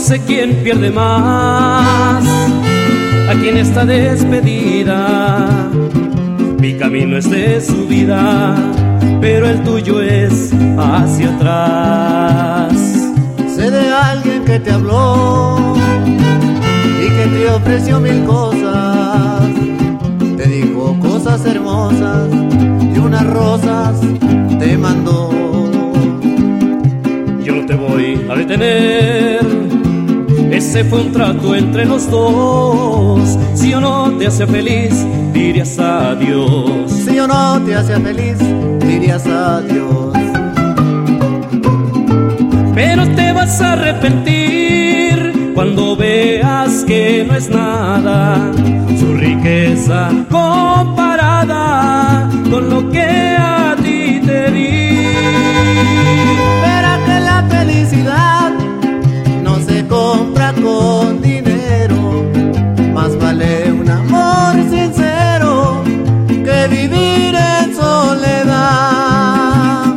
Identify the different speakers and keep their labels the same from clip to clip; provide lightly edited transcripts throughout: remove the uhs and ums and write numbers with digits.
Speaker 1: sé quién pierde más aquí en esta despedida. Mi camino es de subida, pero el tuyo es hacia atrás.
Speaker 2: Sé de alguien que te habló y que te ofreció mil cosas. Te dijo cosas hermosas y unas rosas te mandó.
Speaker 1: Yo no te voy a detener, ese fue un trato entre los dos. Si yo no te hacía feliz, dirías adiós.
Speaker 2: Si yo no te hacía feliz, dirías adiós.
Speaker 1: Pero te vas a arrepentir cuando veas que no es nada su riqueza comparada con lo que a ti te di.
Speaker 2: Verá que la felicidad no se compra con dinero. Más vale un amor sincero que vivir en soledad.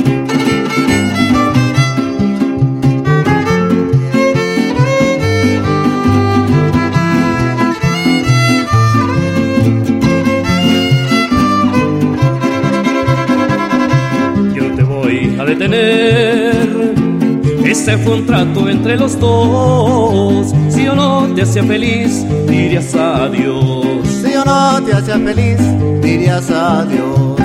Speaker 1: Yo no te voy a detener, ese fue un trato entre los dos. Si yo no te hacía feliz, dirías adiós.
Speaker 2: Si yo no te hacía feliz, dirías adiós.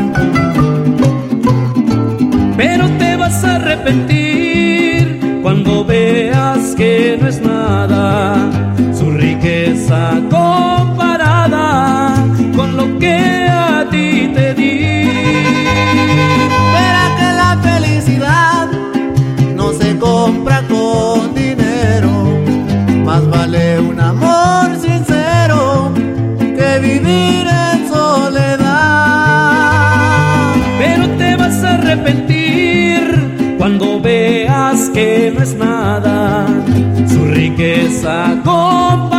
Speaker 1: Pero te vas a arrepentir cuando veas que no es nada su riqueza comparada con lo que a ti te di.
Speaker 2: Verá que la felicidad no se compra con dinero. Más vale un amor sincero que vivir en soledad.
Speaker 1: Pero te vas a arrepentir cuando veas que no es nada su riqueza comparada